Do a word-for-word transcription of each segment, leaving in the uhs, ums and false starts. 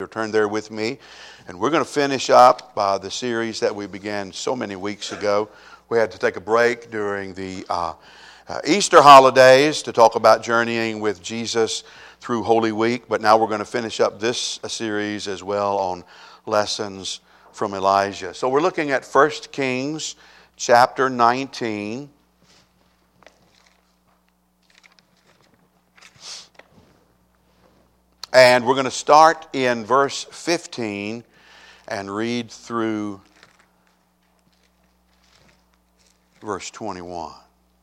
Turn there with me, and we're going to finish up uh, the series that we began so many weeks ago. We had to take a break during the uh, uh, Easter holidays to talk about journeying with Jesus through Holy Week, but now we're going to finish up this uh, series as well on lessons from Elijah. So we're looking at First Kings chapter nineteen. And we're going to start in verse fifteen and read through verse twenty-one.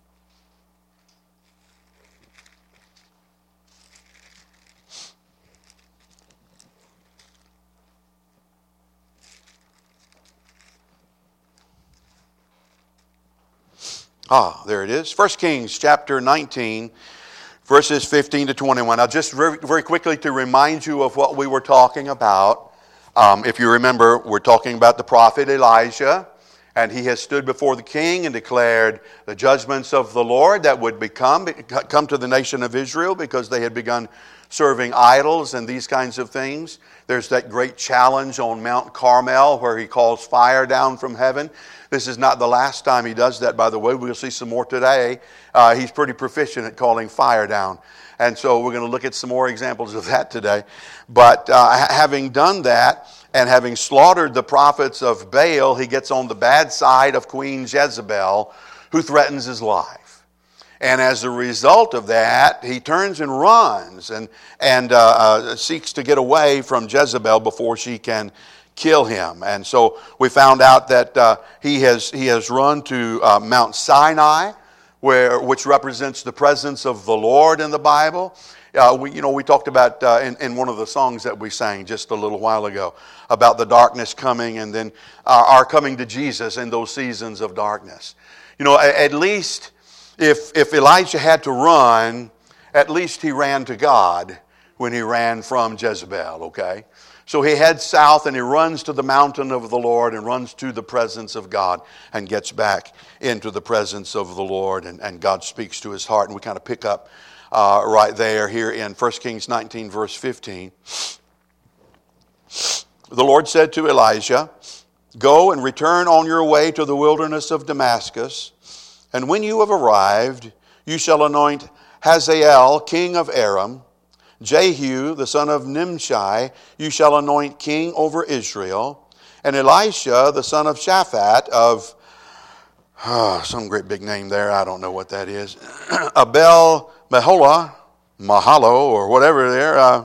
Ah, there it is. First Kings chapter nineteen. Verses fifteen to twenty-one. Now, just very, very quickly to remind you of what we were talking about. Um, if you remember, we're talking about the prophet Elijah, and he has stood before the king and declared the judgments of the Lord that would become come to the nation of Israel because they had begun serving idols and these kinds of things. There's that great challenge on Mount Carmel where he calls fire down from heaven. This is not the last time he does that, by the way. We'll see some more today. Uh, he's pretty proficient at calling fire down. And so we're going to look at some more examples of that today. But uh, having done that and having slaughtered the prophets of Baal, he gets on the bad side of Queen Jezebel, who threatens his life. And as a result of that, he turns and runs and, and uh, uh, seeks to get away from Jezebel before she can kill him. And so we found out that uh, he has he has run to uh, Mount Sinai, where which represents the presence of the Lord in the Bible. Uh, we you know we talked about uh, in, in one of the songs that we sang just a little while ago about the darkness coming and then uh, our coming to Jesus in those seasons of darkness. You know, at, at least if if Elijah had to run, at least he ran to God when he ran from Jezebel. Okay. So he heads south and he runs to the mountain of the Lord and runs to the presence of God and gets back into the presence of the Lord, and, and God speaks to his heart. And we kind of pick up uh, right there here in First Kings nineteen verse fifteen. The Lord said to Elijah, "Go and return on your way to the wilderness of Damascus, and when you have arrived, you shall anoint Hazael king of Aram, Jehu, the son of Nimshi, you shall anoint king over Israel, and Elisha, the son of Shaphat of, oh, some great big name there, I don't know what that is, Abel Meholah, Mahalo, or whatever there, uh,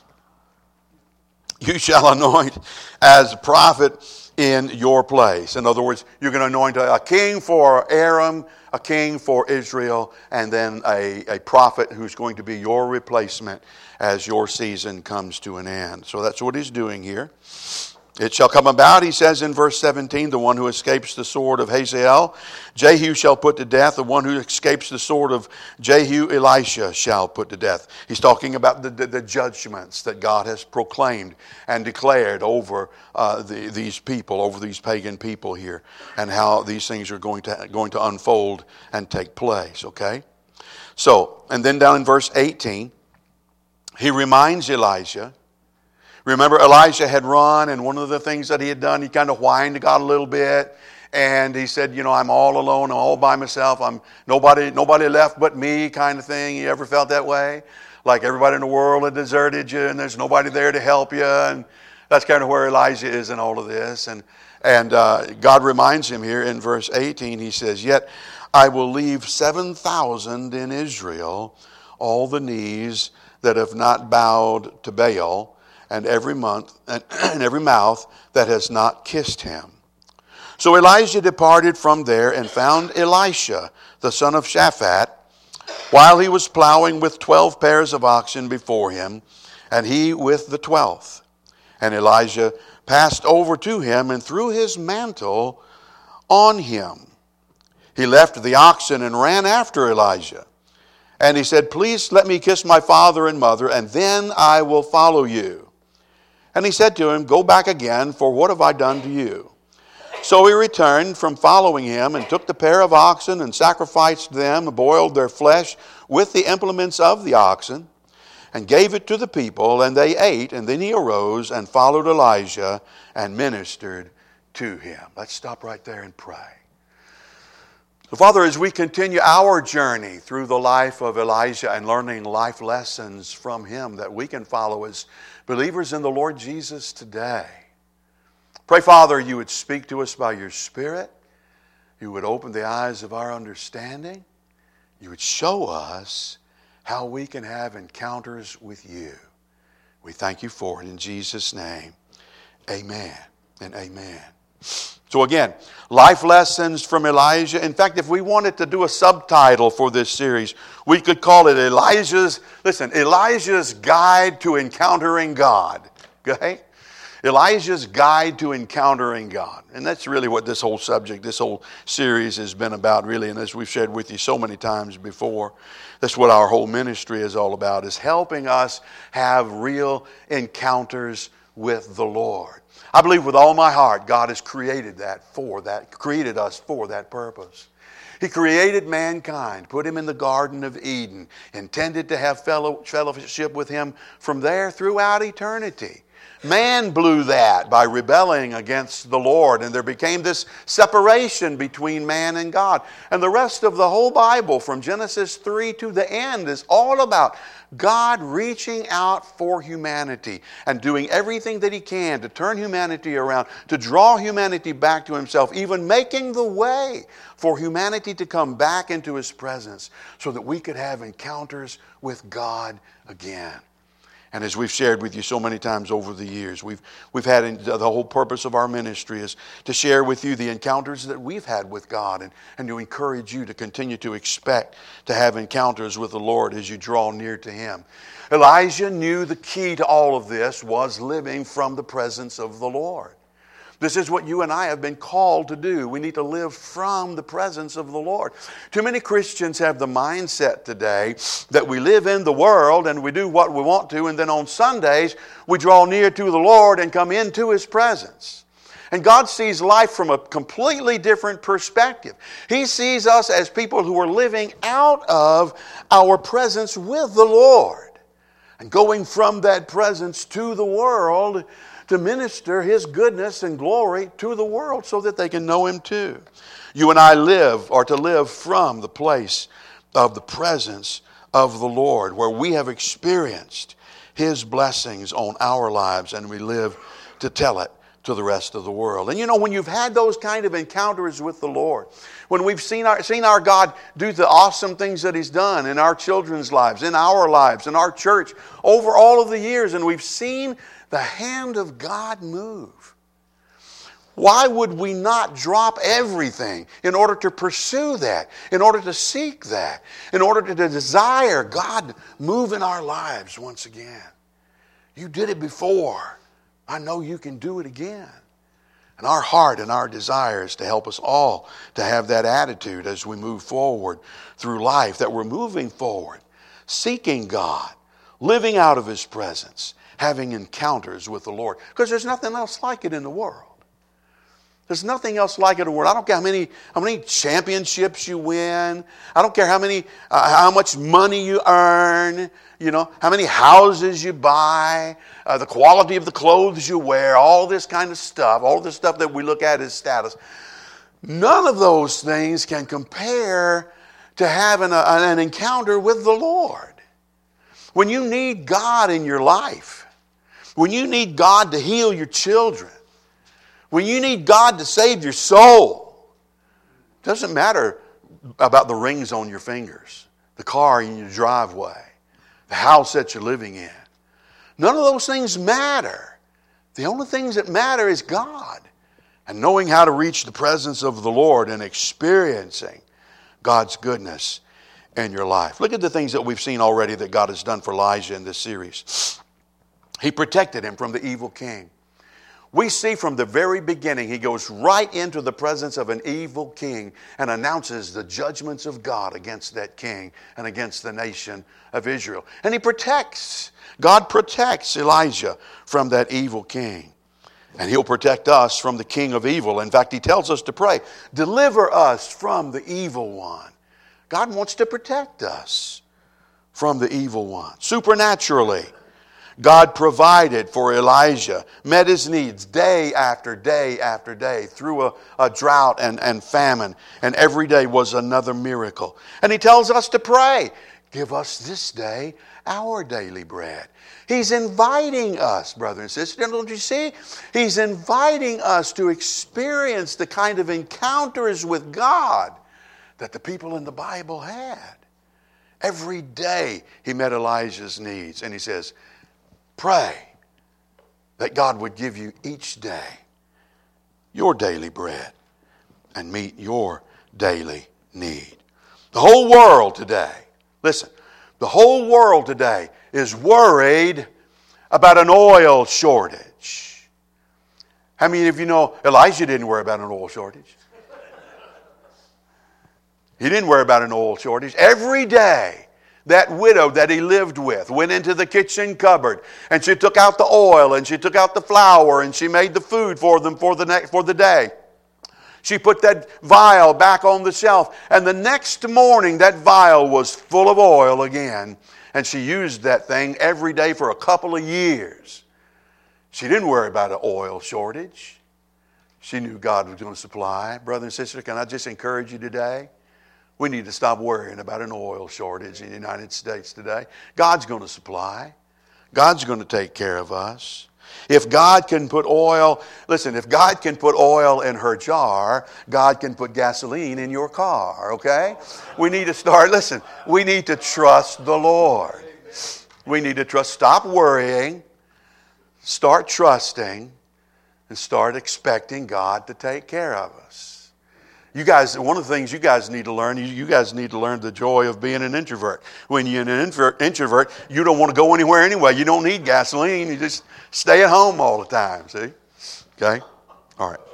you shall anoint as prophet in your place." In other words, you're going to anoint a, a king for Aram, a king for Israel, and then a, a prophet who's going to be your replacement as your season comes to an end. So that's what he's doing here. "It shall come about," he says in verse seventeen, "the one who escapes the sword of Hazael, Jehu shall put to death. The one who escapes the sword of Jehu, Elisha shall put to death." He's talking about the, the, the judgments that God has proclaimed and declared over uh, the, these people, over these pagan people here, and how these things are going to going to unfold and take place. Okay, so and then down in verse eighteen, he reminds Elijah. Remember, Elijah had run, and one of the things that he had done, he kind of whined to God a little bit, and he said, you know, I'm all alone, I'm all by myself, I'm nobody, nobody left but me, kind of thing. You ever felt that way? Like everybody in the world had deserted you, and there's nobody there to help you, and that's kind of where Elijah is in all of this. And and uh, God reminds him here in verse eighteen. He says, "Yet I will leave seven thousand in Israel, all the knees that have not bowed to Baal, and every month and, and every mouth that has not kissed him." So Elijah departed from there and found Elisha, the son of Shaphat, while he was plowing with twelve pairs of oxen before him, and he with the twelfth. And Elijah passed over to him and threw his mantle on him. He left the oxen and ran after Elijah. And he said, "Please let me kiss my father and mother, and then I will follow you." And he said to him, "Go back again, for what have I done to you?" So he returned from following him and took the pair of oxen and sacrificed them, boiled their flesh with the implements of the oxen. and gave it to the people, and they ate. And then he arose and followed Elijah and ministered to him. Let's stop right there and pray. So, Father, as we continue our journey through the life of Elijah and learning life lessons from him that we can follow as believers in the Lord Jesus today, pray, Father, you would speak to us by your Spirit. You would open the eyes of our understanding. You would show us how we can have encounters with you. We thank you for it in Jesus' name. Amen and amen. So again, life lessons from Elijah. In fact, if we wanted to do a subtitle for this series, we could call it Elijah's, listen, Elijah's Guide to Encountering God. Okay? Elijah's Guide to Encountering God. And that's really what this whole subject, this whole series has been about, really. And as we've shared with you so many times before, that's what our whole ministry is all about, is helping us have real encounters with the Lord. I believe with all my heart God has created that for that, created us for that purpose. He created mankind, put him in the Garden of Eden, intended to have fellow, fellowship with him from there throughout eternity. Man blew that by rebelling against the Lord, and there became this separation between man and God. And the rest of the whole Bible, from Genesis three to the end, is all about God reaching out for humanity and doing everything that he can to turn humanity around, to draw humanity back to himself, even making the way for humanity to come back into his presence so that we could have encounters with God again. And as we've shared with you so many times over the years, we've we've had the whole purpose of our ministry is to share with you the encounters that we've had with God, and, and to encourage you to continue to expect to have encounters with the Lord as you draw near to him. Elijah knew the key to all of this was living from the presence of the Lord. This is what you and I have been called to do. We need to live from the presence of the Lord. Too many Christians have the mindset today that we live in the world and we do what we want to, and then on Sundays we draw near to the Lord and come into his presence. And God sees life from a completely different perspective. He sees us as people who are living out of our presence with the Lord and going from that presence to the world to minister his goodness and glory to the world so that they can know him too. You and I live, or to live from the place of the presence of the Lord, where we have experienced his blessings on our lives, and we live to tell it to the rest of the world. And you know, when you've had those kind of encounters with the Lord, when we've seen our, seen our God do the awesome things that he's done in our children's lives, in our lives, in our church, over all of the years, and we've seen the hand of God move, why would we not drop everything in order to pursue that, in order to seek that, in order to desire God move in our lives once again? You did it before. I know you can do it again. And our heart and our desire is to help us all to have that attitude as we move forward through life, that we're moving forward, seeking God, living out of his presence, having encounters with the Lord. Because there's nothing else like it in the world. There's nothing else like it in the world. I don't care how many how many championships you win. I don't care how many uh, how much money you earn. You know, how many houses you buy, uh, the quality of the clothes you wear, all this kind of stuff, all this stuff that we look at as status. None of those things can compare to having a, an encounter with the Lord. When you need God in your life, when you need God to heal your children, when you need God to save your soul, it doesn't matter about the rings on your fingers, the car in your driveway, the house that you're living in. None of those things matter. The only things that matter is God and knowing how to reach the presence of the Lord and experiencing God's goodness in your life. Look at the things that we've seen already that God has done for Elijah in this series. He protected him from the evil king. We see from the very beginning, he goes right into the presence of an evil king and announces the judgments of God against that king and against the nation of Israel. And he protects, God protects Elijah from that evil king. And he'll protect us from the king of evil. In fact, he tells us to pray, deliver us from the evil one. God wants to protect us from the evil one. Supernaturally, God provided for Elijah, met his needs day after day after day through a, a drought and, and famine. And every day was another miracle. And he tells us to pray. Give us this day our daily bread. He's inviting us, brother and sister. Don't you see? He's inviting us to experience the kind of encounters with God that the people in the Bible had. Every day he met Elijah's needs. And he says, pray that God would give you each day your daily bread and meet your daily need. The whole world today, listen, the whole world today is worried about an oil shortage. How many of you know Elijah didn't worry about an oil shortage? He didn't worry about an oil shortage. Every day, that widow that he lived with went into the kitchen cupboard and she took out the oil and she took out the flour and she made the food for them for the next, for the day. She put that vial back on the shelf, and the next morning that vial was full of oil again, and she used that thing every day for a couple of years. She didn't worry about an oil shortage. She knew God was going to supply. Brother and sister, can I just encourage you today? We need to stop worrying about an oil shortage in the United States today. God's going to supply. God's going to take care of us. If God can put oil, listen, if God can put oil in her jar, God can put gasoline in your car, okay? We need to start, listen, we need to trust the Lord. We need to trust, stop worrying, start trusting, and start expecting God to take care of us. You guys, one of the things you guys need to learn, you, you guys need to learn the joy of being an introvert. When you're an introvert, introvert, you don't want to go anywhere anyway. You don't need gasoline. You just stay at home all the time, see? Okay? All right.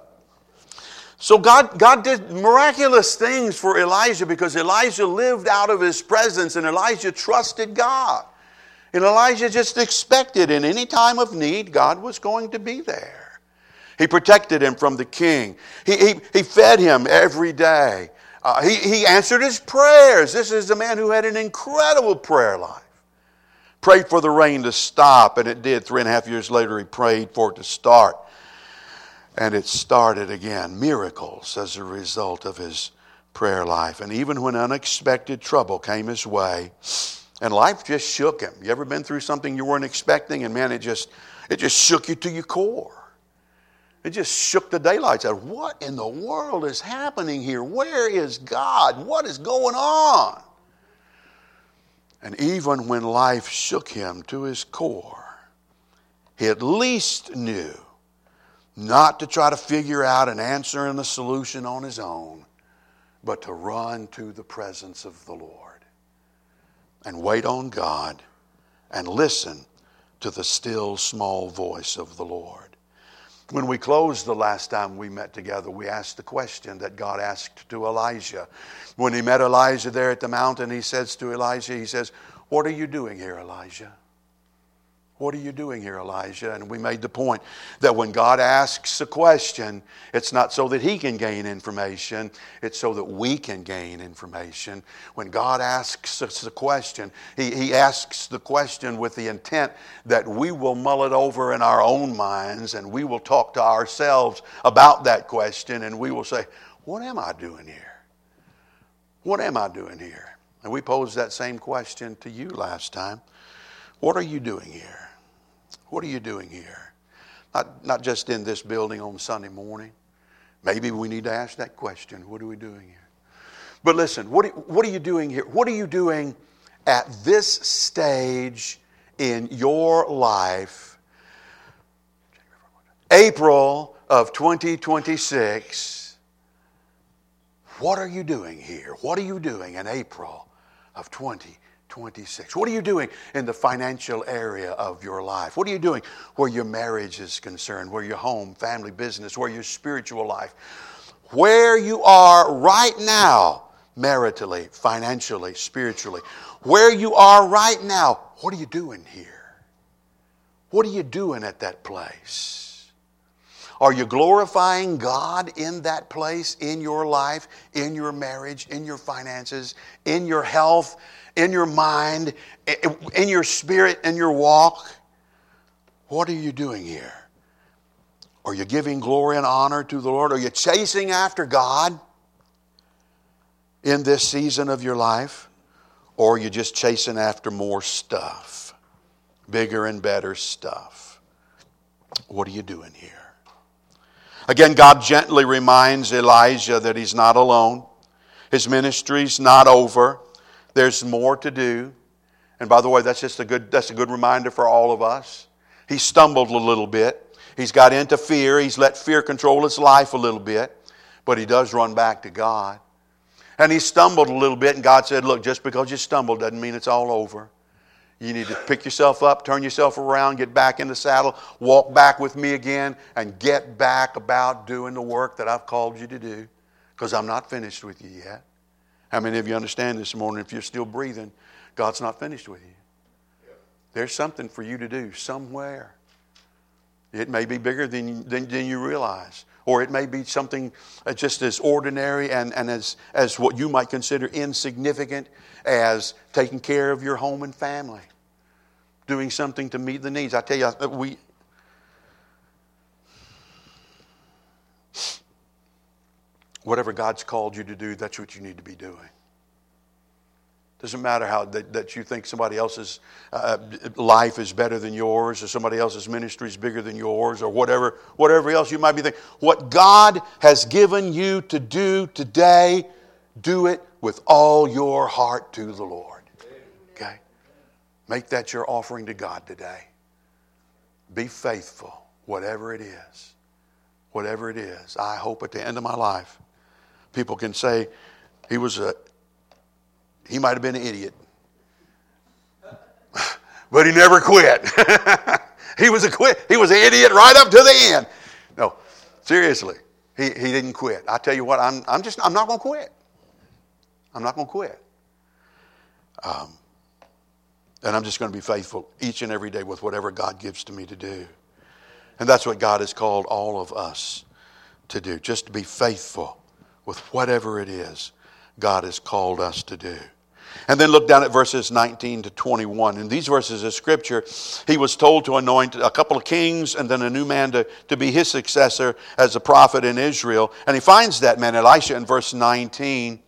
So God, God did miraculous things for Elijah because Elijah lived out of his presence and Elijah trusted God. And Elijah just expected in any time of need, God was going to be there. He protected him from the king. He, he, he fed him every day. Uh, he, he answered his prayers. This is a man who had an incredible prayer life. Prayed for the rain to stop, and it did. Three and a half years later, he prayed for it to start. And it started again. Miracles as a result of his prayer life. And even when unexpected trouble came his way, and life just shook him. You ever been through something you weren't expecting, and man, it just, it just shook you to your core. It just shook the daylights out. What in the world is happening here? Where is God? What is going on? And even when life shook him to his core, he at least knew not to try to figure out an answer and a solution on his own, but to run to the presence of the Lord and wait on God and listen to the still small voice of the Lord. When we closed the last time we met together, we asked the question that God asked to Elijah. When he met Elijah there at the mountain, he says to Elijah, he says, "What are you doing here, Elijah? What are you doing here, Elijah?" And we made the point that when God asks a question, it's not so that he can gain information, it's so that we can gain information. When God asks us a question, he, he asks the question with the intent that we will mull it over in our own minds and we will talk to ourselves about that question and we will say, what am I doing here? What am I doing here? And we posed that same question to you last time. What are you doing here? What are you doing here? Not, not just in this building on Sunday morning. Maybe we need to ask that question. What are we doing here? But listen, what, what are you doing here? What are you doing at this stage in your life? April of twenty twenty-six. What are you doing here? What are you doing in April of twenty twenty-six? What are you doing in the financial area of your life? What are you doing where your marriage is concerned, where your home, family, business, where your spiritual life, where you are right now, maritally, financially, spiritually, where you are right now, what are you doing here? What are you doing at that place? Are you glorifying God in that place, in your life, in your marriage, in your finances, in your health, in your mind, in your spirit, in your walk. What are you doing here? Are you giving glory and honor to the Lord? Are you chasing after God in this season of your life? Or are you just chasing after more stuff? Bigger and better stuff. What are you doing here? Again, God gently reminds Elijah that he's not alone. His ministry's not over. There's more to do. And by the way, that's just a good, that's a good reminder for all of us. He stumbled a little bit. He's got into fear. He's let fear control his life a little bit. But he does run back to God. And he stumbled a little bit, and God said, look, just because you stumbled doesn't mean it's all over. You need to pick yourself up, turn yourself around, get back in the saddle, walk back with me again, and get back about doing the work that I've called you to do, because I'm not finished with you yet. How many of you understand this morning, if you're still breathing, God's not finished with you? There's something for you to do somewhere. It may be bigger than, than, than you realize. Or it may be something just as ordinary and, and as, as what you might consider insignificant as taking care of your home and family. Doing something to meet the needs. I tell you, we... Whatever God's called you to do, that's what you need to be doing. Doesn't matter how that, that you think somebody else's uh, life is better than yours, or somebody else's ministry is bigger than yours, or whatever, whatever else you might be thinking. What God has given you to do today, do it with all your heart to the Lord. Okay? Make that your offering to God today. Be faithful, whatever it is. Whatever it is. I hope at the end of my life, people can say, he was a He might have been an idiot. But he never quit. he was a quit. He was an idiot right up to the end. No, seriously. He he didn't quit. I tell you what, I'm I'm just I'm not gonna quit. I'm not gonna quit. Um, and I'm just gonna be faithful each and every day with whatever God gives to me to do. And that's what God has called all of us to do. Just to be faithful with whatever it is God has called us to do. And then look down at verses nineteen to twenty-one. In these verses of Scripture, he was told to anoint a couple of kings and then a new man to, to be his successor as a prophet in Israel. And he finds that man, Elisha, in verse nineteen.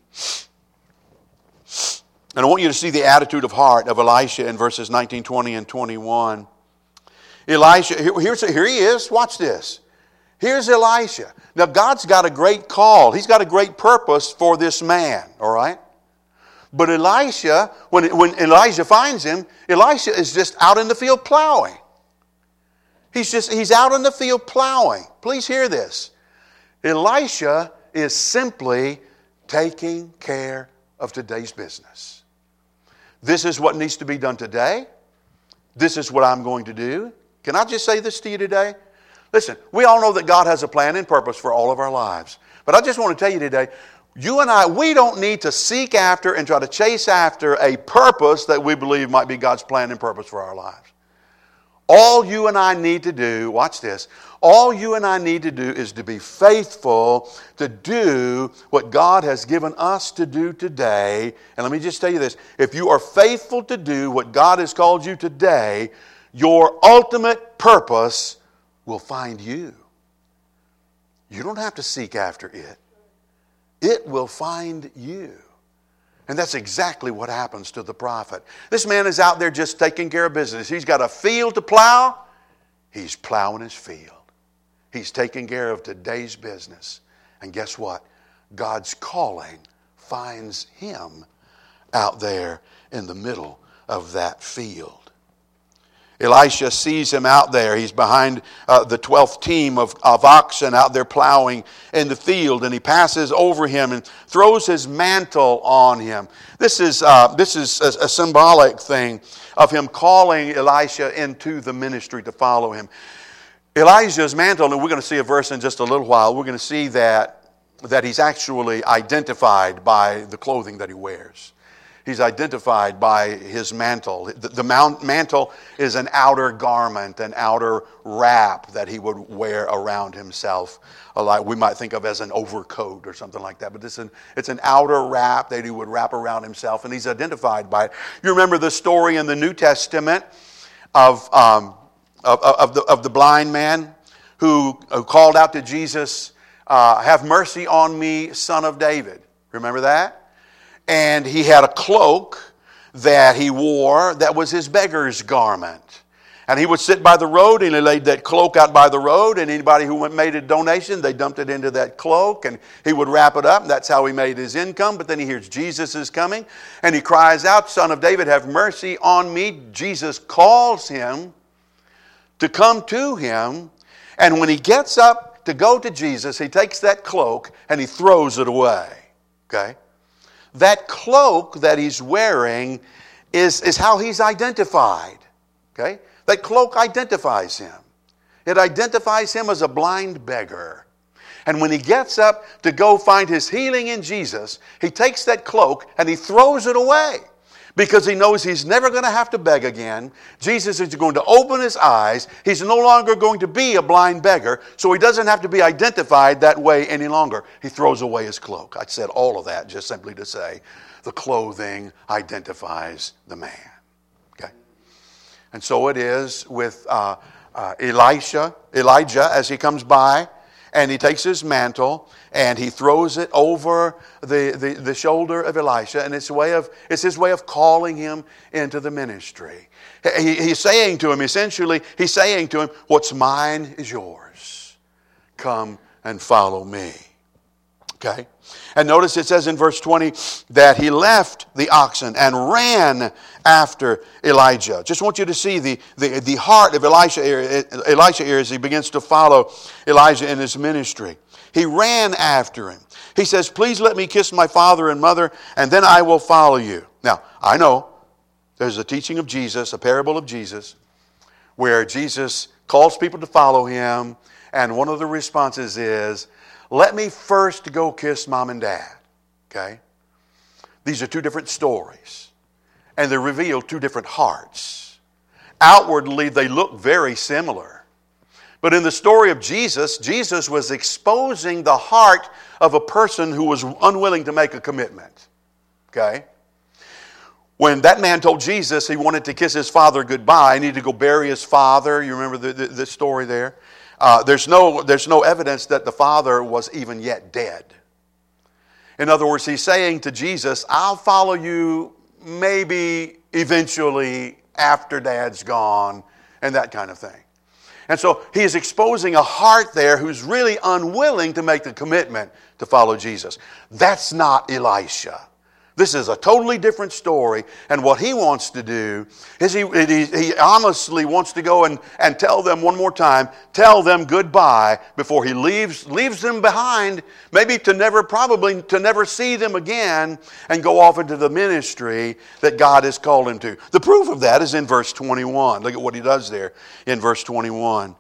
And I want you to see the attitude of heart of Elisha in verses nineteen, twenty, and twenty-one. Elisha, here, here's, here he is. Watch this. Here's Elisha. Now, God's got a great call. He's got a great purpose for this man, all right? But Elisha, when, when Elijah finds him, Elisha is just out in the field plowing. He's just, he's out in the field plowing. Please hear this. Elisha is simply taking care of today's business. This is what needs to be done today. This is what I'm going to do. Can I just say this to you today? Listen, we all know that God has a plan and purpose for all of our lives. But I just want to tell you today, you and I, we don't need to seek after and try to chase after a purpose that we believe might be God's plan and purpose for our lives. All you and I need to do, watch this, all you and I need to do is to be faithful to do what God has given us to do today. And let me just tell you this, if you are faithful to do what God has called you today, your ultimate purpose will find you. You don't have to seek after it. It will find you. And that's exactly what happens to the prophet. This man is out there just taking care of business. He's got a field to plow. He's plowing his field. He's taking care of today's business. And guess what? God's calling finds him out there in the middle of that field. Elisha sees him out there. He's behind uh, the twelfth team of, of oxen out there plowing in the field, and he passes over him and throws his mantle on him. This is, uh, this is a, a symbolic thing of him calling Elisha into the ministry to follow him. Elijah's mantle, and we're going to see a verse in just a little while, we're going to see that, that he's actually identified by the clothing that he wears. He's identified by his mantle. The, the mount, mantle is an outer garment, an outer wrap that he would wear around himself, like we might think of as an overcoat or something like that. But it's an, it's an outer wrap that he would wrap around himself, and he's identified by it. You remember the story in the New Testament of, um, of, of, the, of the blind man who, who called out to Jesus, uh, "Have mercy on me, Son of David." Remember that? And he had a cloak that he wore that was his beggar's garment. And he would sit by the road and he laid that cloak out by the road, and anybody who went made a donation, they dumped it into that cloak and he would wrap it up. And that's how he made his income. But then he hears Jesus is coming and he cries out, "Son of David, have mercy on me." Jesus calls him to come to him. And when he gets up to go to Jesus, he takes that cloak and he throws it away. Okay? That cloak that he's wearing is, is how he's identified. Okay? That cloak identifies him. It identifies him as a blind beggar. And when he gets up to go find his healing in Jesus, he takes that cloak and he throws it away, because he knows he's never going to have to beg again. Jesus is going to open his eyes. He's no longer going to be a blind beggar, so he doesn't have to be identified that way any longer. He throws away his cloak. I said all of that just simply to say the clothing identifies the man. Okay? And so it is with uh, uh, Elisha, Elijah, as he comes by, and he takes his mantle and he throws it over the, the, the shoulder of Elisha. And it's, a way of, it's his way of calling him into the ministry. He, he's saying to him, essentially, he's saying to him, "What's mine is yours. Come and follow me." Okay? And notice it says in verse twenty that he left the oxen and ran after Elijah. Just want you to see the, the, the heart of Elisha, Elisha here as he begins to follow Elijah in his ministry. He ran after him. He says, "Please let me kiss my father and mother, and then I will follow you." Now, I know there's a teaching of Jesus, a parable of Jesus, where Jesus calls people to follow him, and one of the responses is, "Let me first go kiss mom and dad." Okay? These are two different stories, and they reveal two different hearts. Outwardly, they look very similar. But in the story of Jesus, Jesus was exposing the heart of a person who was unwilling to make a commitment. Okay? When that man told Jesus he wanted to kiss his father goodbye, he needed to go bury his father. You remember the, the, the story there? Uh, there's no, there's no evidence that the father was even yet dead. In other words, he's saying to Jesus, "I'll follow you maybe eventually after dad's gone," and that kind of thing. And so he is exposing a heart there who's really unwilling to make the commitment to follow Jesus. That's not Elisha. This is a totally different story, and what he wants to do is he, he, he honestly wants to go and, and tell them one more time, tell them goodbye before he leaves, leaves them behind, maybe to never, probably to never see them again, and go off into the ministry that God has called him to. The proof of that is in verse twenty-one. Look at what he does there in verse twenty-one.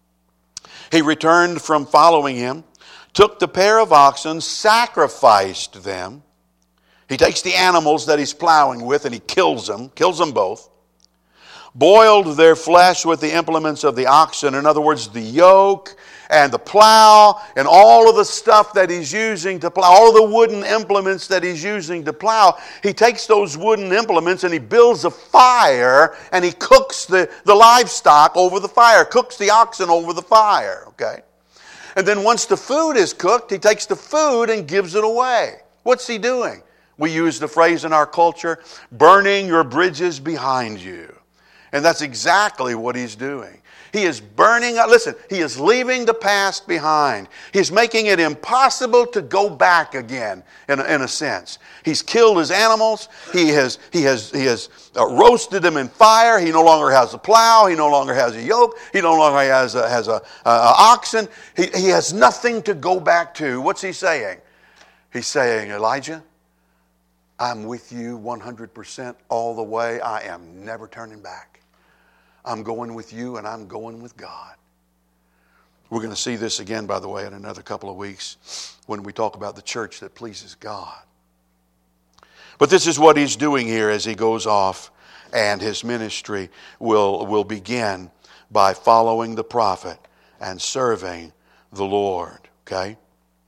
He returned from following him, took the pair of oxen, sacrificed them. He takes the animals that he's plowing with and he kills them, kills them both. Boiled their flesh with the implements of the oxen. In other words, the yoke and the plow and all of the stuff that he's using to plow, all of the wooden implements that he's using to plow. He takes those wooden implements and he builds a fire and he cooks the, the livestock over the fire, cooks the oxen over the fire. Okay? And then once the food is cooked, he takes the food and gives it away. What's he doing? We use the phrase in our culture, burning your bridges behind you. And that's exactly what he's doing. He is burning, listen, he is leaving the past behind. He's making it impossible to go back again, in a, in a sense. He's killed his animals. He has, he has, he has uh, roasted them in fire. He no longer has a plow. He no longer has a yoke. He no longer has a, has a, a, a oxen. He, he has nothing to go back to. What's he saying? He's saying, Elijah, I'm with you one hundred percent all the way. I am never turning back. I'm going with you and I'm going with God. We're going to see this again, by the way, in another couple of weeks when we talk about the church that pleases God. But this is what he's doing here as he goes off, and his ministry will, will begin by following the prophet and serving the Lord. Okay?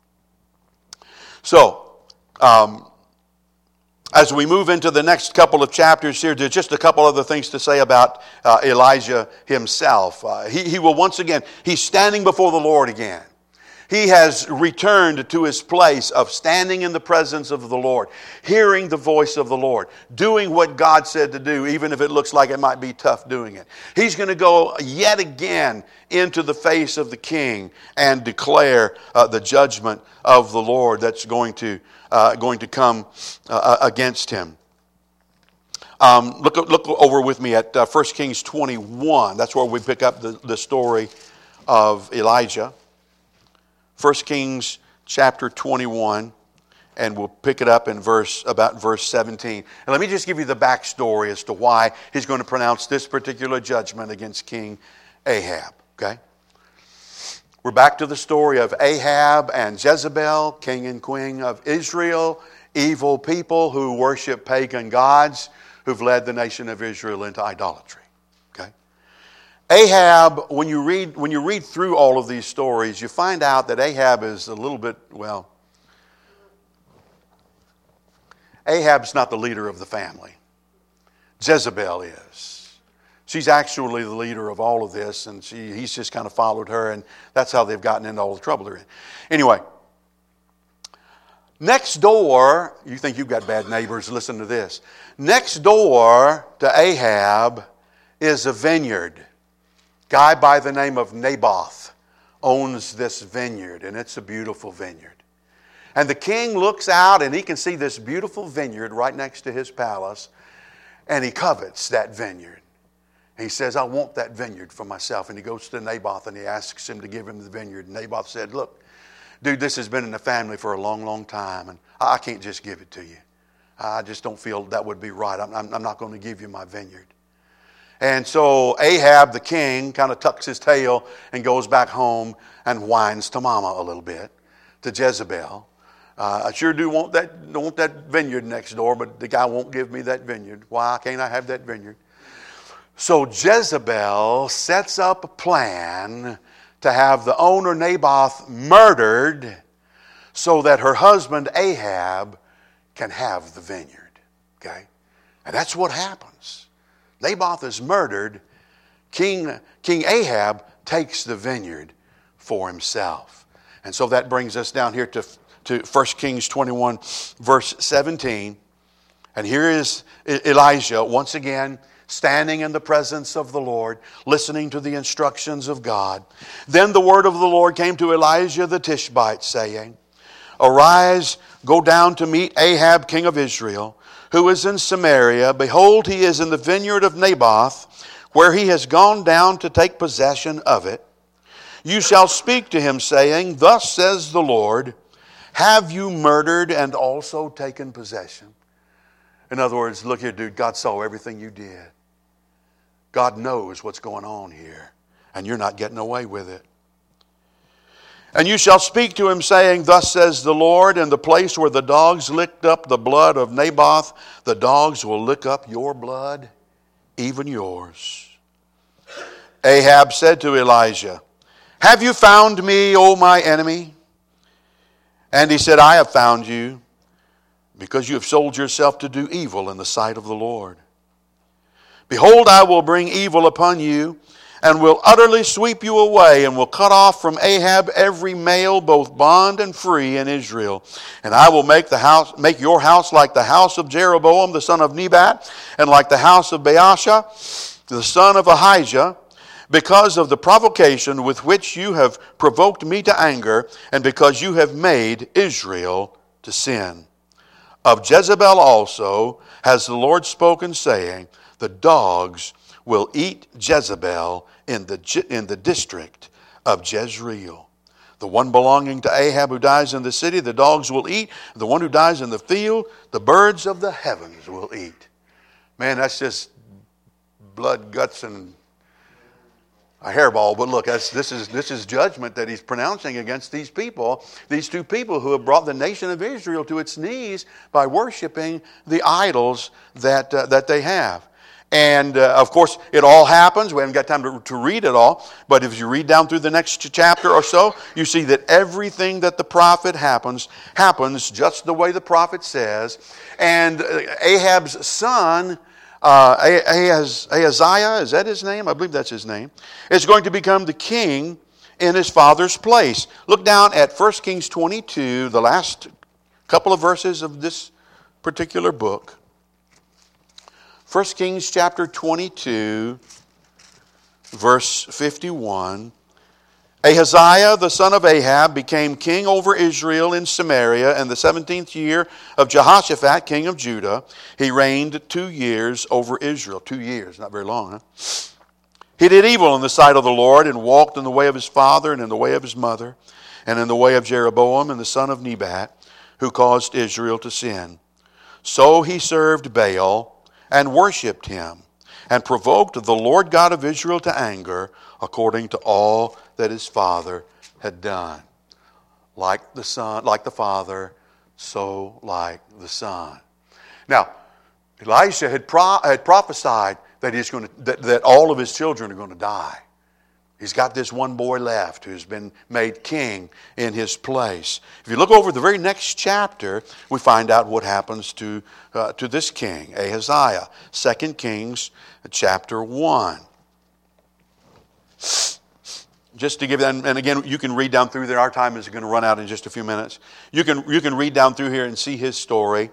So, um, as we move into the next couple of chapters here, there's just a couple other things to say about uh, Elijah himself. Uh, he, he will once again, he's standing before the Lord again. He has returned to his place of standing in the presence of the Lord, hearing the voice of the Lord, doing what God said to do, even if it looks like it might be tough doing it. He's going to go yet again into the face of the king and declare uh, the judgment of the Lord that's going to uh, going to come uh, against him. Um, look look over with me at uh, First Kings twenty-one. That's where we pick up the, the story of Elijah. First Kings chapter twenty-one, and we'll pick it up in verse about verse seventeen. And let me just give you the backstory as to why he's going to pronounce this particular judgment against King Ahab. Okay? We're back to the story of Ahab and Jezebel, king and queen of Israel, evil people who worship pagan gods, who've led the nation of Israel into idolatry. Okay? Ahab, when you read when you read through all of these stories, you find out that Ahab is a little bit, well, Ahab's not the leader of the family. Jezebel is. She's actually the leader of all of this, and she, he's just kind of followed her, and that's how they've gotten into all the trouble they're in. Anyway, next door, you think you've got bad neighbors, listen to this. Next door to Ahab is a vineyard. Guy by the name of Naboth owns this vineyard, and it's a beautiful vineyard. And the king looks out, and he can see this beautiful vineyard right next to his palace, and he covets that vineyard. He says, I want that vineyard for myself. And he goes to Naboth, and he asks him to give him the vineyard. And Naboth said, look, dude, this has been in the family for a long, long time, and I can't just give it to you. I just don't feel that would be right. I'm, I'm not going to give you my vineyard. And so Ahab, the king, kind of tucks his tail and goes back home and whines to mama a little bit, to Jezebel. Uh, I sure do want that, want that vineyard next door, but the guy won't give me that vineyard. Why can't I have that vineyard? So Jezebel sets up a plan to have the owner Naboth murdered so that her husband Ahab can have the vineyard. Okay? And that's what happens. Naboth is murdered. King, King Ahab takes the vineyard for himself. And so that brings us down here to, to First Kings twenty-one, verse seventeen. And here is Elijah once again, standing in the presence of the Lord, listening to the instructions of God. Then the word of the Lord came to Elijah the Tishbite, saying, Arise, go down to meet Ahab, king of Israel, who is in Samaria. Behold, he is in the vineyard of Naboth, where he has gone down to take possession of it. You shall speak to him, saying, Thus says the Lord, Have you murdered and also taken possession? In other words, look here, dude, God saw everything you did. God knows what's going on here, and you're not getting away with it. And you shall speak to him, saying, Thus says the Lord, in the place where the dogs licked up the blood of Naboth, the dogs will lick up your blood, even yours. Ahab said to Elijah, Have you found me, O my enemy? And he said, I have found you, because you have sold yourself to do evil in the sight of the Lord. Behold, I will bring evil upon you, and will utterly sweep you away, and will cut off from Ahab every male, both bond and free, in Israel. And I will make the house, make your house like the house of Jeroboam the son of Nebat, and like the house of Baasha the son of Ahijah, because of the provocation with which you have provoked me to anger, and because you have made Israel to sin. Of Jezebel also has the Lord spoken, saying, The dogs will eat Jezebel in the, in the district of Jezreel. The one belonging to Ahab who dies in the city, the dogs will eat. The one who dies in the field, the birds of the heavens will eat. Man, that's just blood, guts, and a hairball, but look, that's, this is this is judgment that he's pronouncing against these people, these two people who have brought the nation of Israel to its knees by worshiping the idols that uh, that they have. And uh, of course, it all happens. We haven't got time to, to read it all, but if you read down through the next chapter or so, you see that everything that the prophet happens happens just the way the prophet says. And Ahab's son, Uh, Ahaz, Ahaziah, is that his name? I believe that's his name. Is going to become the king in his father's place. Look down at First Kings twenty-two, the last couple of verses of this particular book. First Kings chapter twenty-two, verse fifty-one. Ahaziah, the son of Ahab, became king over Israel in Samaria in the seventeenth year of Jehoshaphat, king of Judah. He reigned two years over Israel. Two years, not very long, huh? He did evil in the sight of the Lord and walked in the way of his father and in the way of his mother and in the way of Jeroboam and the son of Nebat, who caused Israel to sin. So he served Baal and worshipped him and provoked the Lord God of Israel to anger according to all that his father had done. Like the son, like the father, so like the son. Now, Elisha had, pro, had prophesied that he's going to that, that all of his children are going to die. He's got this one boy left who's been made king in his place. If you look over the very next chapter, we find out what happens to uh, to this king, Ahaziah. Second Kings chapter one. Just to give them, and again, you can read down through there. Our time is going to run out in just a few minutes. You can you can read down through here and see his story.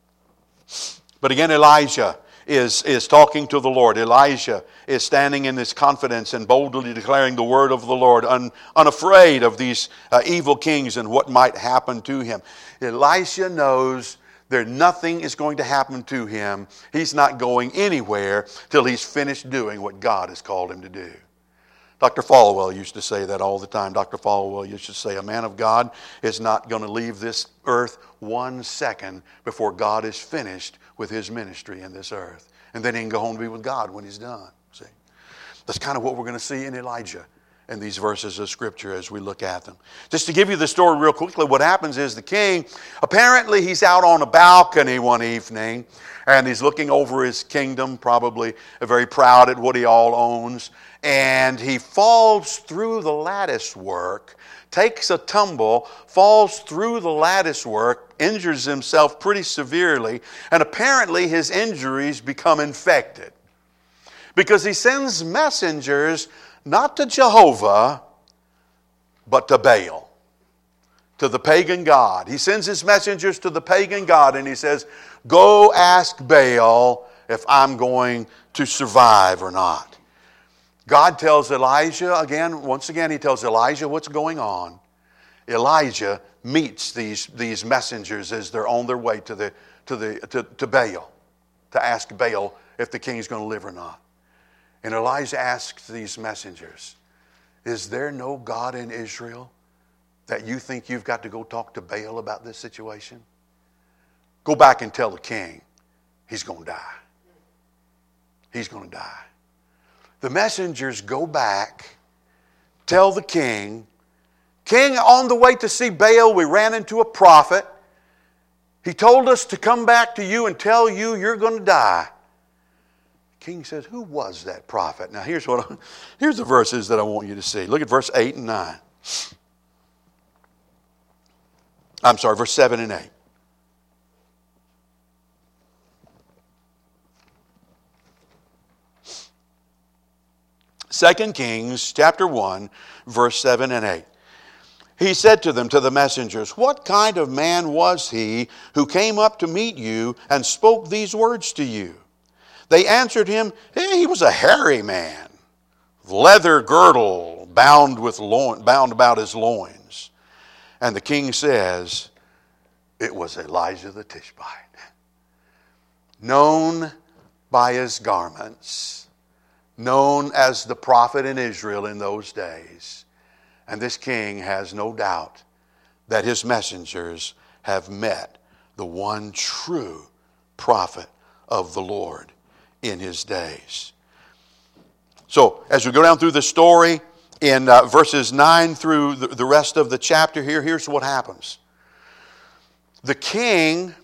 But again, Elijah is, is talking to the Lord. Elijah is standing in his confidence and boldly declaring the word of the Lord, un, unafraid of these uh, evil kings and what might happen to him. Elisha knows there nothing is going to happen to him. He's not going anywhere till he's finished doing what God has called him to do. Doctor Falwell used to say that all the time. Doctor Falwell used to say, a man of God is not going to leave this earth one second before God is finished with his ministry in this earth. And then he can go home to be with God when he's done. See, that's kind of what we're going to see in Elijah in these verses of Scripture as we look at them. Just to give you the story real quickly, what happens is the king, apparently he's out on a balcony one evening, and he's looking over his kingdom, probably very proud at what he all owns. And he falls through the lattice work, takes a tumble, falls through the lattice work, injures himself pretty severely, and apparently his injuries become infected. Because he sends messengers not to Jehovah, but to Baal, to the pagan god. He sends his messengers to the pagan god and he says, go ask Baal if I'm going to survive or not. God tells Elijah, again, once again, he tells Elijah what's going on. Elijah meets these, these messengers as they're on their way to, the, to, the, to, to Baal, to ask Baal if the king's going to live or not. And Elijah asks these messengers, is there no God in Israel that you think you've got to go talk to Baal about this situation? Go back and tell the king he's going to die. He's going to die. The messengers go back, tell the king, King, on the way to see Baal, we ran into a prophet. He told us to come back to you and tell you you're going to die. The king says, who was that prophet? Now here's what I, here's the verses that I want you to see. Look at verse eight and nine. I'm sorry, verse seven and eight. Second Kings chapter one, verse seven and eight. He said to them, to the messengers, what kind of man was he who came up to meet you and spoke these words to you? They answered him, hey, he was a hairy man, leather girdle bound with loin, bound about his loins. And the king says, it was Elijah the Tishbite, known by his garments, known as the prophet in Israel in those days. And this king has no doubt that his messengers have met the one true prophet of the Lord in his days. So as we go down through the story, in uh, verses nine through the, the rest of the chapter here, here's what happens. The king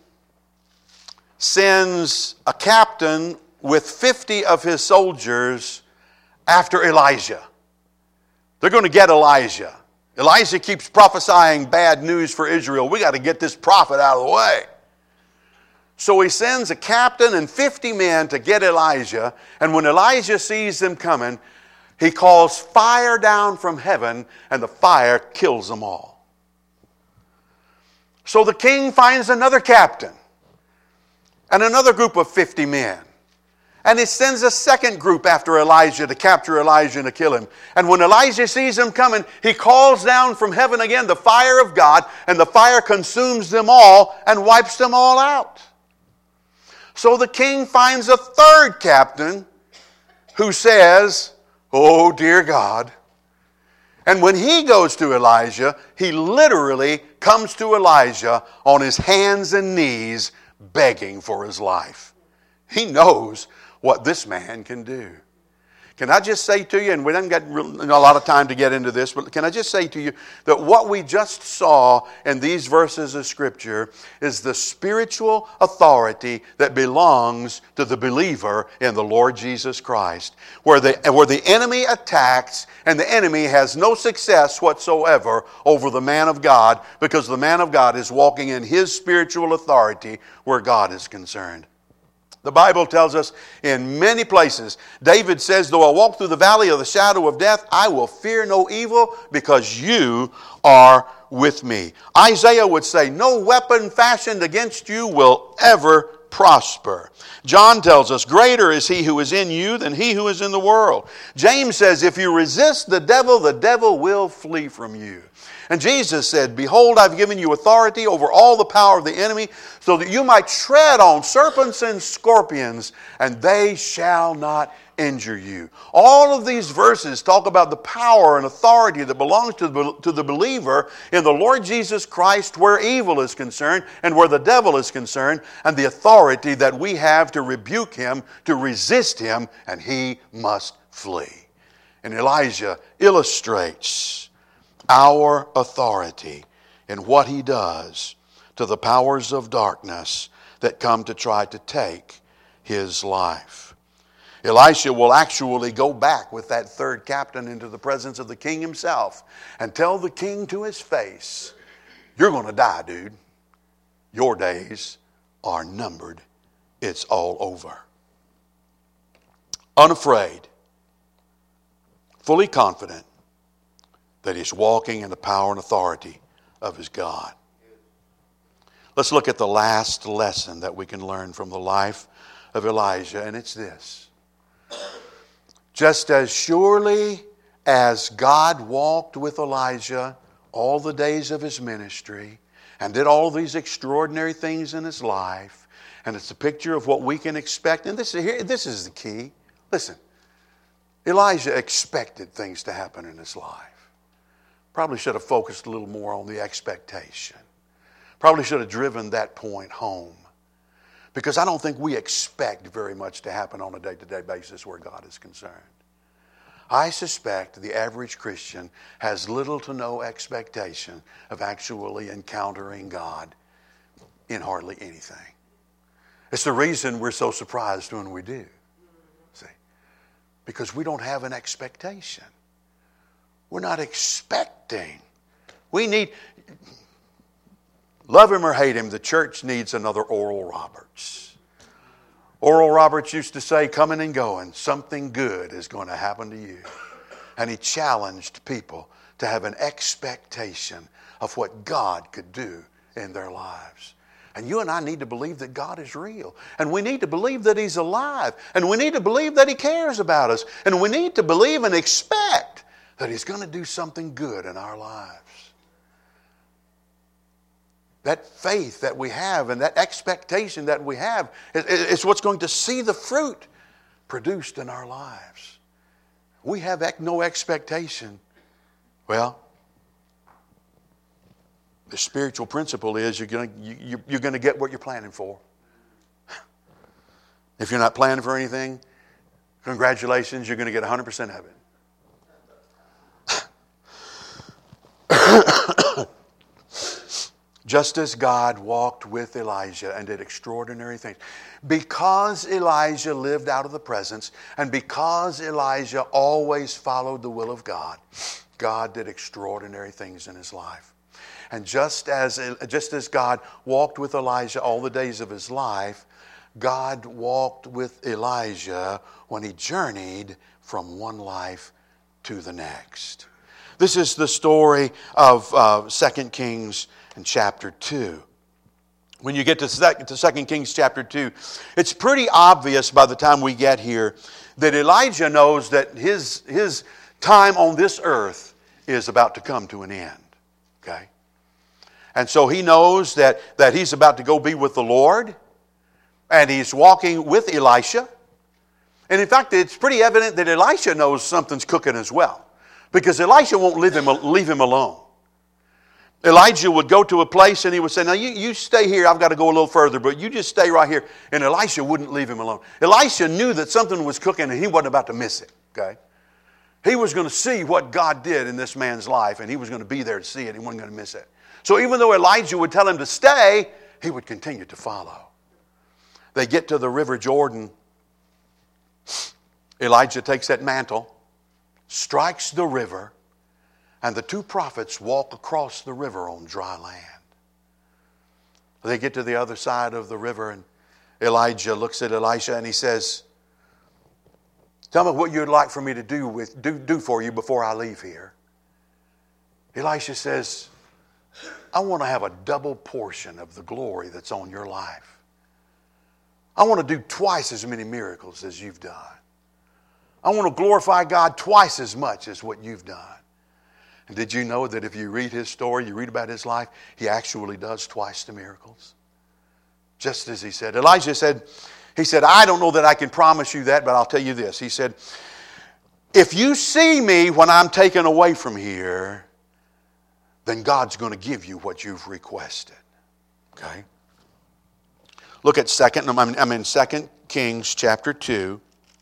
sends a captain with fifty of his soldiers after Elijah. They're going to get Elijah. Elijah keeps prophesying bad news for Israel. We got to get this prophet out of the way. So he sends a captain and fifty men to get Elijah. And when Elijah sees them coming, he calls fire down from heaven, and the fire kills them all. So the king finds another captain and another group of fifty men. And he sends a second group after Elijah to capture Elijah and to kill him. And when Elijah sees them coming, he calls down from heaven again the fire of God, and the fire consumes them all and wipes them all out. So the king finds a third captain who says, "Oh, dear God." And when he goes to Elijah, he literally comes to Elijah on his hands and knees begging for his life. He knows what this man can do. Can I just say to you, and we haven't got a lot of time to get into this, but can I just say to you that what we just saw in these verses of Scripture is the spiritual authority that belongs to the believer in the Lord Jesus Christ. Where the, where the enemy attacks, and the enemy has no success whatsoever over the man of God, because the man of God is walking in his spiritual authority where God is concerned. The Bible tells us in many places, David says, "Though I walk through the valley of the shadow of death, I will fear no evil, because you are with me." Isaiah would say, "No weapon fashioned against you will ever prosper." John tells us, "Greater is he who is in you than he who is in the world." James says, "If you resist the devil, the devil will flee from you." And Jesus said, "Behold, I've given you authority over all the power of the enemy, so that you might tread on serpents and scorpions, and they shall not injure you." All of these verses talk about the power and authority that belongs to the, to the believer in the Lord Jesus Christ where evil is concerned and where the devil is concerned, and the authority that we have to rebuke him, to resist him, and he must flee. And Elijah illustrates our authority in what he does to the powers of darkness that come to try to take his life. Elisha will actually go back with that third captain into the presence of the king himself and tell the king to his face, "You're going to die, dude. Your days are numbered. It's all over." Unafraid, fully confident that he's walking in the power and authority of his God. Let's look at the last lesson that we can learn from the life of Elijah, and it's this. Just as surely as God walked with Elijah all the days of his ministry and did all these extraordinary things in his life, and it's a picture of what we can expect, and this is, here, this is the key. Listen, Elijah expected things to happen in his life. Probably should have focused a little more on the expectation. Probably should have driven that point home. Because I don't think we expect very much to happen on a day-to-day basis where God is concerned. I suspect the average Christian has little to no expectation of actually encountering God in hardly anything. It's the reason we're so surprised when we do. See? Because we don't have an expectation. We're not expecting. We need, love him or hate him, the church needs another Oral Roberts. Oral Roberts used to say, "Coming and going, something good is going to happen to you." And he challenged people to have an expectation of what God could do in their lives. And you and I need to believe that God is real. And we need to believe that he's alive. And we need to believe that he cares about us. And we need to believe and expect that he's going to do something good in our lives. That faith that we have and that expectation that we have is what's going to see the fruit produced in our lives. We have no expectation. Well, the spiritual principle is you're going to, you, you're going to get what you're planning for. If you're not planning for anything, Congratulations, you're going to get one hundred percent of it. Just as God walked with Elijah and did extraordinary things. Because Elijah lived out of the presence, and because Elijah always followed the will of God, God did extraordinary things in his life. And just as, just as God walked with Elijah all the days of his life, God walked with Elijah when he journeyed from one life to the next. This is the story of uh, Second Kings in chapter two. When you get to Second Kings chapter two, it's pretty obvious by the time we get here that Elijah knows that his, his time on this earth is about to come to an end. Okay? And so he knows that, that he's about to go be with the Lord, and he's walking with Elisha. And in fact, it's pretty evident that Elisha knows something's cooking as well, because Elisha won't leave him, leave him alone. Elijah would go to a place and he would say, now you, you stay here, I've got to go a little further, but you just stay right here. And Elisha wouldn't leave him alone. Elisha knew that something was cooking and he wasn't about to miss it. Okay? He was going to see what God did in this man's life, and he was going to be there to see it. He wasn't going to miss it. So even though Elijah would tell him to stay, he would continue to follow. They get to the river Jordan. Elijah takes that mantle, strikes the river, and the two prophets walk across the river on dry land. They get to the other side of the river, and Elijah looks at Elisha and he says, tell me what you'd like for me to do, with, do, do for you before I leave here. Elisha says, I want to have a double portion of the glory that's on your life. I want to do twice as many miracles as you've done. I want to glorify God twice as much as what you've done. And did you know that if you read his story, you read about his life, he actually does twice the miracles? Just as he said. Elijah said, he said, I don't know that I can promise you that, but I'll tell you this. He said, if you see me when I'm taken away from here, then God's going to give you what you've requested. Okay? Look at second, I'm in Second Kings chapter two.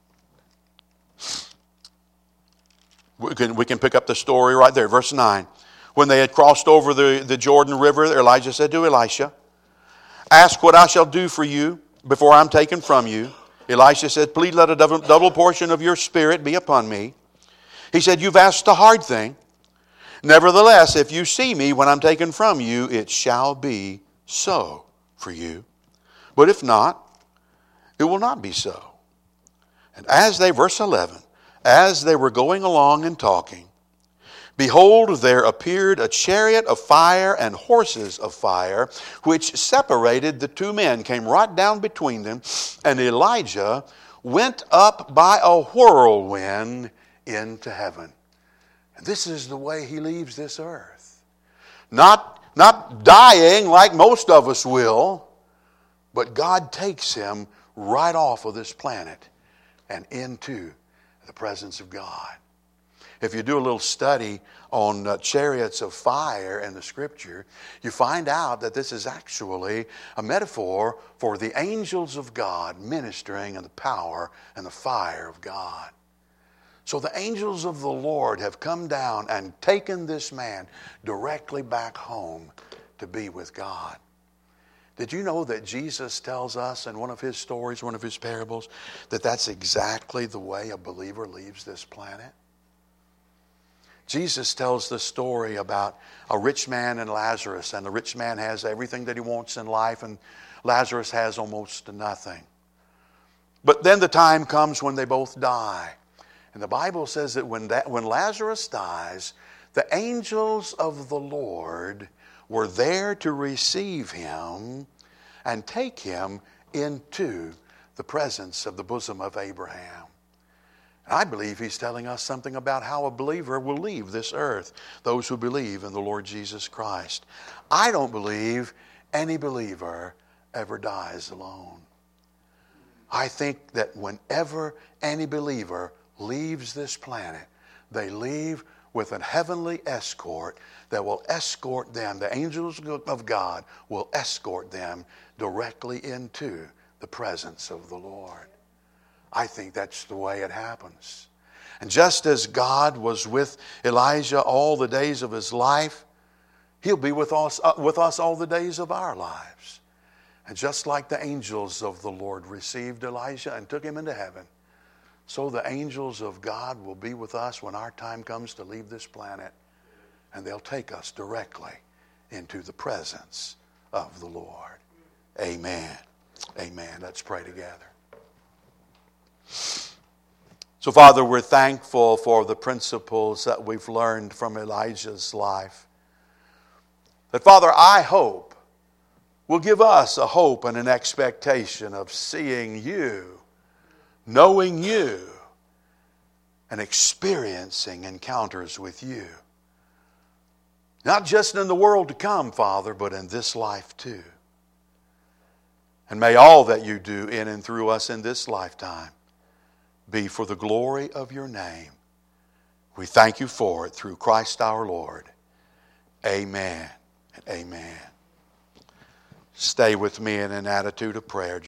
We can, we can pick up the story right there, verse nine. When they had crossed over the, the Jordan River, Elijah said to Elisha, ask what I shall do for you before I'm taken from you. Elisha said, please let a double, double portion of your spirit be upon me. He said, you've asked a hard thing. Nevertheless, if you see me when I'm taken from you, it shall be so for you. But if not, it will not be so. And as they, verse eleven, as they were going along and talking, behold, there appeared a chariot of fire and horses of fire, which separated the two men, came right down between them, and Elijah went up by a whirlwind into heaven. And this is the way he leaves this earth. Not, not dying like most of us will, but God takes him right off of this planet and into the presence of God. If you do a little study on uh, chariots of fire in the Scripture, you find out that this is actually a metaphor for the angels of God ministering in the power and the fire of God. So the angels of the Lord have come down and taken this man directly back home to be with God. Did you know that Jesus tells us in one of his stories, one of his parables, that that's exactly the way a believer leaves this planet? Jesus tells the story about a rich man and Lazarus, and the rich man has everything that he wants in life, and Lazarus has almost nothing. But then the time comes when they both die. And the Bible says that when, that, when Lazarus dies, the angels of the Lord were there to receive him and take him into the presence of the bosom of Abraham. And I believe he's telling us something about how a believer will leave this earth, those who believe in the Lord Jesus Christ. I don't believe any believer ever dies alone. I think that whenever any believer leaves this planet, they leave with a heavenly escort that will escort them. The angels of God will escort them directly into the presence of the Lord. I think that's the way it happens. And just as God was with Elijah all the days of his life, He'll be with us, uh, with us all the days of our lives. And just like the angels of the Lord received Elijah and took him into heaven, so the angels of God will be with us when our time comes to leave this planet. And they'll take us directly into the presence of the Lord. Amen. Amen. Let's pray together. So, Father, we're thankful for the principles that we've learned from Elijah's life. But, Father, I hope will give us a hope and an expectation of seeing you, knowing you, and experiencing encounters with you. Not just in the world to come, Father, but in this life too. And may all that you do in and through us in this lifetime be for the glory of your name. We thank you for it through Christ our Lord. Amen and amen. Stay with me in an attitude of prayer.